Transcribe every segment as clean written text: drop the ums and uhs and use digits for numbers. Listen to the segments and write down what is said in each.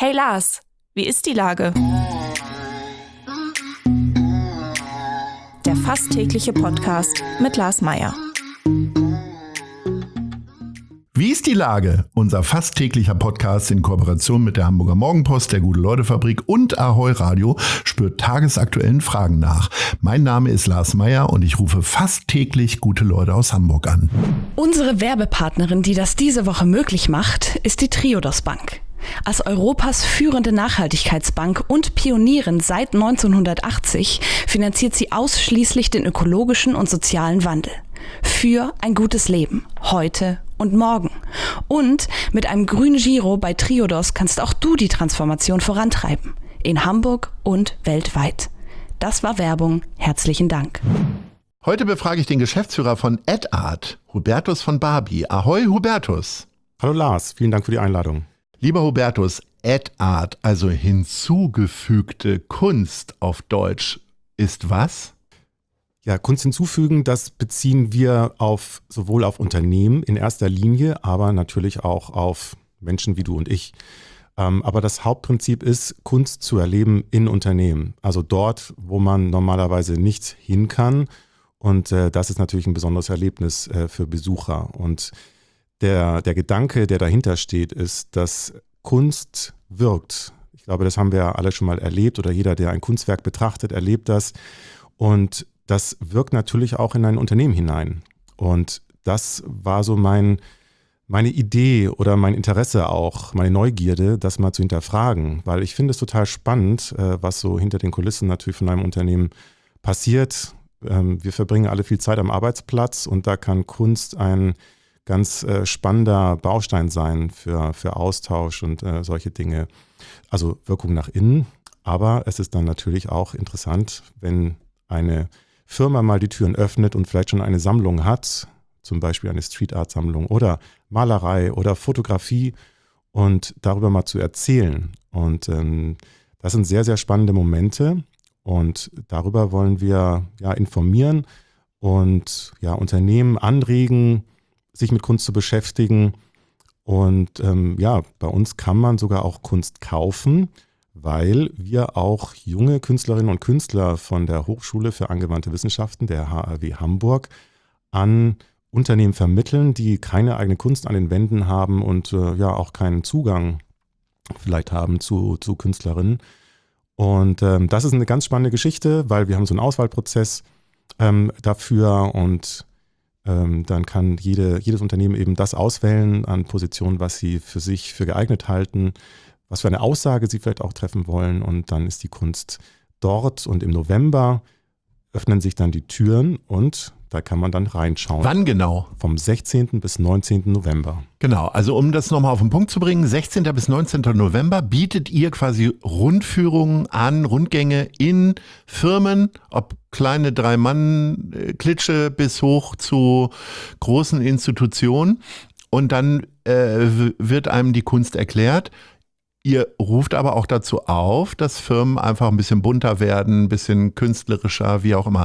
Hey Lars, wie ist die Lage? Der fast tägliche Podcast mit Lars Meyer. Wie ist die Lage? Unser fast täglicher Podcast in Kooperation mit der Hamburger Morgenpost, der Gute-Leute-Fabrik und Ahoi Radio spürt tagesaktuellen Fragen nach. Mein Name ist Lars Meyer und ich rufe fast täglich gute Leute aus Hamburg an. Unsere Werbepartnerin, die das diese Woche möglich macht, ist die Triodos Bank. Als Europas führende Nachhaltigkeitsbank und Pionierin seit 1980 finanziert sie ausschließlich den ökologischen und sozialen Wandel. Für ein gutes Leben, heute und morgen. Und mit einem grünen Giro bei Triodos kannst auch du die Transformation vorantreiben. In Hamburg und weltweit. Das war Werbung. Herzlichen Dank. Heute befrage ich den Geschäftsführer von AdArt, Hubertus von Barbie. Ahoi, Hubertus. Hallo Lars, vielen Dank für die Einladung. Lieber Hubertus, AdArt, also hinzugefügte Kunst auf Deutsch, ist was? Ja, Kunst hinzufügen, das beziehen wir sowohl auf Unternehmen in erster Linie, aber natürlich auch auf Menschen wie du und ich. Aber das Hauptprinzip ist, Kunst zu erleben in Unternehmen. Also dort, wo man normalerweise nicht hin kann. Und das ist natürlich ein besonderes Erlebnis für Besucher. Und der Gedanke, der dahinter steht, ist, dass Kunst wirkt. Ich glaube, das haben wir alle schon mal erlebt oder jeder, der ein Kunstwerk betrachtet, erlebt das. Und das wirkt natürlich auch in ein Unternehmen hinein. Und das war so meine Idee oder mein Interesse auch, meine Neugierde, das mal zu hinterfragen. Weil ich finde es total spannend, was so hinter den Kulissen natürlich von einem Unternehmen passiert. Wir verbringen alle viel Zeit am Arbeitsplatz und da kann Kunst ein ganz spannender Baustein sein für Austausch und solche Dinge. Also Wirkung nach innen. Aber es ist dann natürlich auch interessant, wenn eine Firma mal die Türen öffnet und vielleicht schon eine Sammlung hat, zum Beispiel eine Street Art Sammlung oder Malerei oder Fotografie und darüber mal zu erzählen. Und das sind sehr, sehr spannende Momente und darüber wollen wir informieren und Unternehmen anregen, sich mit Kunst zu beschäftigen. Und bei uns kann man sogar auch Kunst kaufen, weil wir auch junge Künstlerinnen und Künstler von der Hochschule für angewandte Wissenschaften, der HAW Hamburg, an Unternehmen vermitteln, die keine eigene Kunst an den Wänden haben und auch keinen Zugang vielleicht haben zu Künstlerinnen. Und das ist eine ganz spannende Geschichte, weil wir haben so einen Auswahlprozess dafür und dann kann jedes Unternehmen eben das auswählen an Positionen, was sie für sich für geeignet halten, was für eine Aussage sie vielleicht auch treffen wollen. Und dann ist die Kunst dort und im November öffnen sich dann die Türen und da kann man dann reinschauen. Wann genau? Vom 16. bis 19. November. Genau, also um das nochmal auf den Punkt zu bringen, 16. bis 19. November bietet ihr quasi Rundführungen an, Rundgänge in Firmen, ob kleine 3-Mann-Klitsche bis hoch zu großen Institutionen. Und dann wird einem die Kunst erklärt. Ihr ruft aber auch dazu auf, dass Firmen einfach ein bisschen bunter werden, ein bisschen künstlerischer, wie auch immer.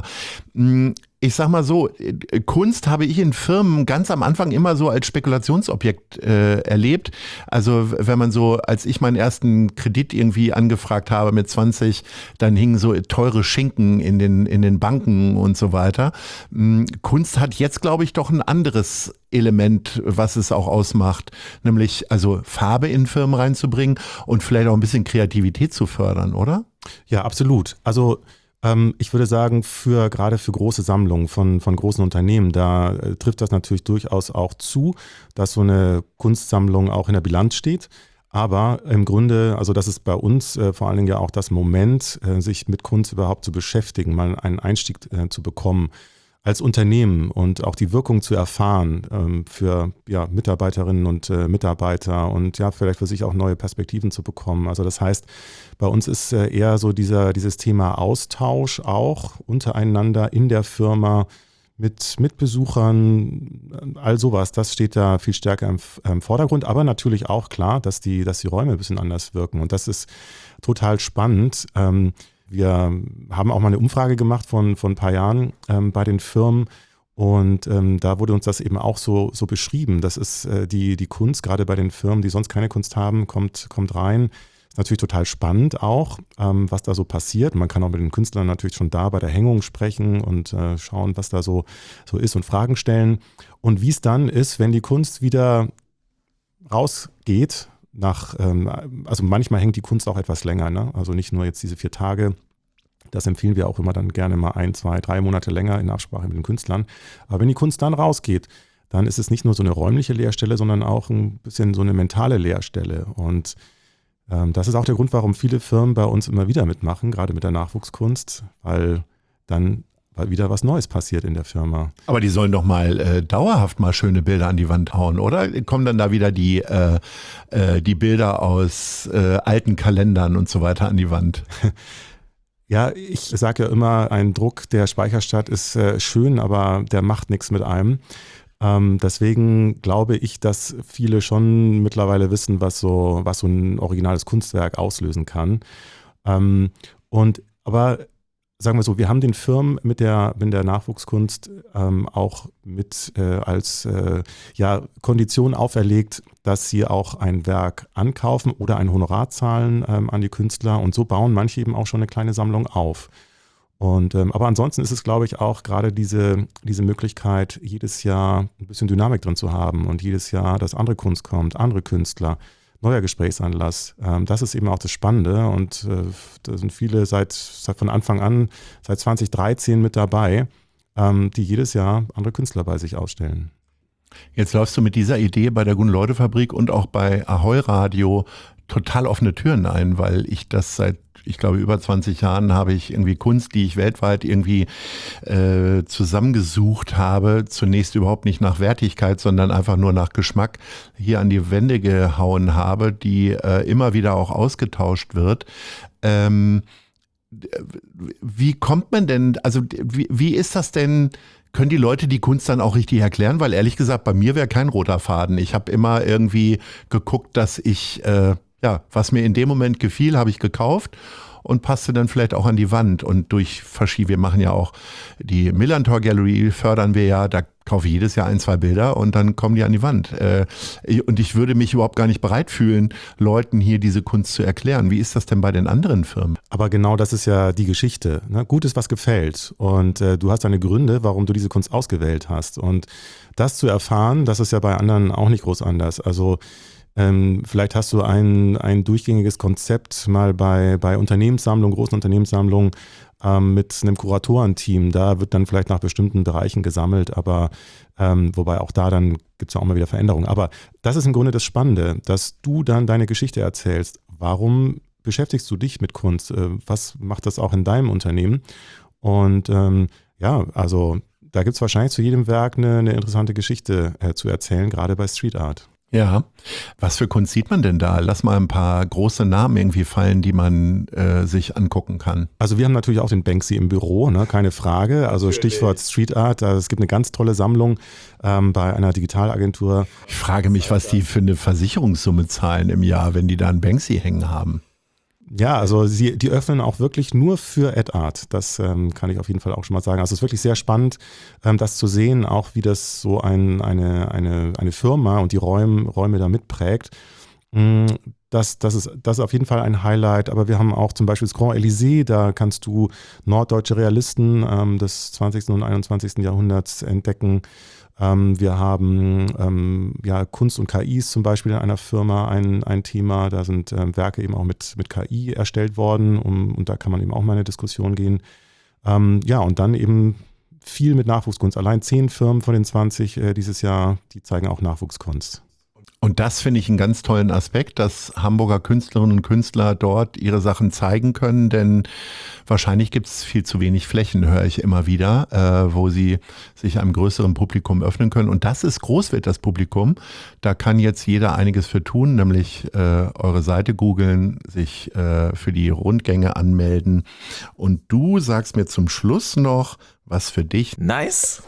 Ich sag mal so, Kunst habe ich in Firmen ganz am Anfang immer so als Spekulationsobjekt erlebt. Also wenn man so, als ich meinen ersten Kredit irgendwie angefragt habe mit 20, dann hingen so teure Schinken in den Banken und so weiter. Kunst hat jetzt, glaube ich, doch ein anderes Element, was es auch ausmacht, nämlich also Farbe in Firmen reinzubringen und vielleicht auch ein bisschen Kreativität zu fördern, oder? Ja, absolut. Also ich würde sagen, gerade für große Sammlungen von großen Unternehmen, da trifft das natürlich durchaus auch zu, dass so eine Kunstsammlung auch in der Bilanz steht. Aber im Grunde, also das ist bei uns vor allen Dingen ja auch das Moment, sich mit Kunst überhaupt zu beschäftigen, mal einen Einstieg zu bekommen als Unternehmen und auch die Wirkung zu erfahren für Mitarbeiterinnen und Mitarbeiter und vielleicht für sich auch neue Perspektiven zu bekommen. Also das heißt, bei uns ist eher so dieses Thema Austausch auch untereinander in der Firma mit Besuchern, all sowas. Das steht da viel stärker im Vordergrund, aber natürlich auch klar, dass die Räume ein bisschen anders wirken und das ist total spannend. Wir haben auch mal eine Umfrage gemacht von ein paar Jahren bei den Firmen und da wurde uns das eben auch so beschrieben. Das ist die Kunst, gerade bei den Firmen, die sonst keine Kunst haben, kommt rein. natürlich total spannend auch, was da so passiert. Man kann auch mit den Künstlern natürlich schon da bei der Hängung sprechen und schauen, was da so ist und Fragen stellen. Und wie es dann ist, wenn die Kunst wieder rausgeht, also manchmal hängt die Kunst auch etwas länger, ne? Also nicht nur jetzt diese 4 Tage. Das empfehlen wir auch immer dann gerne mal 1, 2, 3 Monate länger in Absprache mit den Künstlern. Aber wenn die Kunst dann rausgeht, dann ist es nicht nur so eine räumliche Leerstelle, sondern auch ein bisschen so eine mentale Leerstelle. Und das ist auch der Grund, warum viele Firmen bei uns immer wieder mitmachen, gerade mit der Nachwuchskunst, weil dann wieder was Neues passiert in der Firma. Aber die sollen doch mal dauerhaft mal schöne Bilder an die Wand hauen, oder? Kommen dann da wieder die Bilder aus alten Kalendern und so weiter an die Wand? Ja, ich sage ja immer, ein Druck der Speicherstadt ist schön, aber der macht nichts mit einem. Deswegen glaube ich, dass viele schon mittlerweile wissen, was so ein originales Kunstwerk auslösen kann. Aber sagen wir so, wir haben den Firmen mit der Nachwuchskunst auch mit als Kondition auferlegt, dass sie auch ein Werk ankaufen oder ein Honorar zahlen an die Künstler, und so bauen manche eben auch schon eine kleine Sammlung auf. Und aber ansonsten ist es, glaube ich, auch gerade diese Möglichkeit, jedes Jahr ein bisschen Dynamik drin zu haben und jedes Jahr, dass andere Kunst kommt, andere Künstler, neuer Gesprächsanlass. Das ist eben auch das Spannende, und da sind viele von Anfang an, seit 2013 mit dabei, die jedes Jahr andere Künstler bei sich ausstellen. Jetzt läufst du mit dieser Idee bei der Guten-Leute-Fabrik und auch bei Ahoi Radio total offene Türen ein, weil ich das seit, ich glaube, über 20 Jahren habe ich irgendwie Kunst, die ich weltweit irgendwie zusammengesucht habe, zunächst überhaupt nicht nach Wertigkeit, sondern einfach nur nach Geschmack, hier an die Wände gehauen habe, die immer wieder auch ausgetauscht wird. Wie kommt man denn, also wie ist das denn? Können die Leute die Kunst dann auch richtig erklären? Weil ehrlich gesagt, bei mir wäre kein roter Faden. Ich habe immer irgendwie geguckt, dass ich, was mir in dem Moment gefiel, habe ich gekauft und passte dann vielleicht auch an die Wand. Und wir machen ja auch die Millantor Gallery, fördern wir ja, da kaufe ich jedes Jahr 1, 2 Bilder und dann kommen die an die Wand. Und ich würde mich überhaupt gar nicht bereit fühlen, Leuten hier diese Kunst zu erklären. Wie ist das denn bei den anderen Firmen? Aber genau das ist ja die Geschichte. Ne? Gut ist, was gefällt. Und du hast deine Gründe, warum du diese Kunst ausgewählt hast. Und das zu erfahren, das ist ja bei anderen auch nicht groß anders. Also vielleicht hast du ein durchgängiges Konzept mal bei Unternehmenssammlungen, großen Unternehmenssammlungen mit einem Kuratorenteam. Da wird dann vielleicht nach bestimmten Bereichen gesammelt, aber wobei auch da dann gibt es ja auch mal wieder Veränderungen. Aber das ist im Grunde das Spannende, dass du dann deine Geschichte erzählst. Warum beschäftigst du dich mit Kunst? Was macht das auch in deinem Unternehmen? Und also da gibt es wahrscheinlich zu jedem Werk eine interessante Geschichte zu erzählen, gerade bei Street Art. Ja, was für Kunst sieht man denn da? Lass mal ein paar große Namen irgendwie fallen, die man sich angucken kann. Also wir haben natürlich auch den Banksy im Büro, ne? Keine Frage. Also Stichwort Street Art, es gibt eine ganz tolle Sammlung bei einer Digitalagentur. Ich frage mich, was die für eine Versicherungssumme zahlen im Jahr, wenn die da einen Banksy hängen haben. Ja, also die öffnen auch wirklich nur für Ad Art. Das kann ich auf jeden Fall auch schon mal sagen. Also es ist wirklich sehr spannend, das zu sehen, auch wie das so eine Firma und die Räume da mitprägt. Das ist auf jeden Fall ein Highlight. Aber wir haben auch zum Beispiel das Grand Elysée, da kannst du norddeutsche Realisten des 20. und 21. Jahrhunderts entdecken. Wir haben Kunst und KIs zum Beispiel in einer Firma ein Thema. Da sind Werke eben auch mit KI erstellt worden und da kann man eben auch mal in eine Diskussion gehen. Und dann eben viel mit Nachwuchskunst. Allein 10 Firmen von den 20 dieses Jahr, die zeigen auch Nachwuchskunst. Und das finde ich einen ganz tollen Aspekt, dass Hamburger Künstlerinnen und Künstler dort ihre Sachen zeigen können, denn wahrscheinlich gibt es viel zu wenig Flächen, höre ich immer wieder, wo sie sich einem größeren Publikum öffnen können. Und das ist groß, wird das Publikum. Da kann jetzt jeder einiges für tun, nämlich eure Seite googeln, sich für die Rundgänge anmelden. Und du sagst mir zum Schluss noch, was für dich nice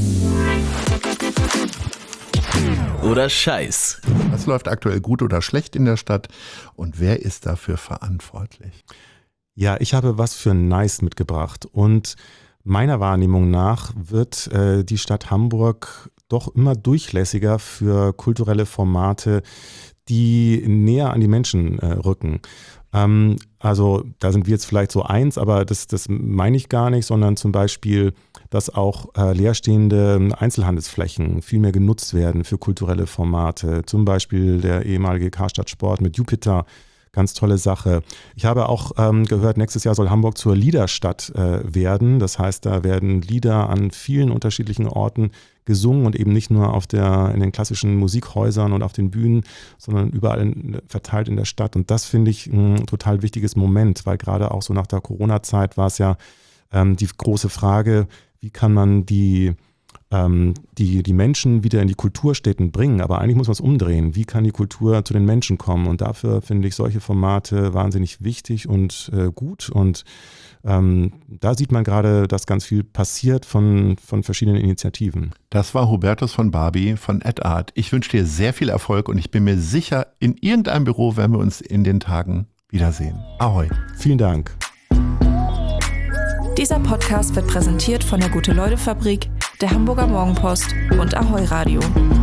oder Scheiß. Was läuft aktuell gut oder schlecht in der Stadt und wer ist dafür verantwortlich? Ja, ich habe was für nice mitgebracht und meiner Wahrnehmung nach wird die Stadt Hamburg doch immer durchlässiger für kulturelle Formate, die näher an die Menschen rücken. Also da sind wir jetzt vielleicht so eins, aber das meine ich gar nicht, sondern zum Beispiel, dass auch leerstehende Einzelhandelsflächen viel mehr genutzt werden für kulturelle Formate. Zum Beispiel der ehemalige Karstadt Sport mit Jupiter, ganz tolle Sache. Ich habe auch gehört, nächstes Jahr soll Hamburg zur Liederstadt werden. Das heißt, da werden Lieder an vielen unterschiedlichen Orten gesungen und eben nicht nur in den klassischen Musikhäusern und auf den Bühnen, sondern überall verteilt in der Stadt. Und das finde ich ein total wichtiges Moment, weil gerade auch so nach der Corona-Zeit war es ja die große Frage, wie kann man die Menschen wieder in die Kulturstätten bringen, aber eigentlich muss man es umdrehen. Wie kann die Kultur zu den Menschen kommen? Und dafür finde ich solche Formate wahnsinnig wichtig und gut. Und da sieht man gerade, dass ganz viel passiert von verschiedenen Initiativen. Das war Hubertus von Barbie von AdArt. Ich wünsche dir sehr viel Erfolg und ich bin mir sicher, in irgendeinem Büro werden wir uns in den Tagen wiedersehen. Ahoi. Vielen Dank. Dieser Podcast wird präsentiert von der Gute-Leute-Fabrik, der Hamburger Morgenpost und Ahoi Radio.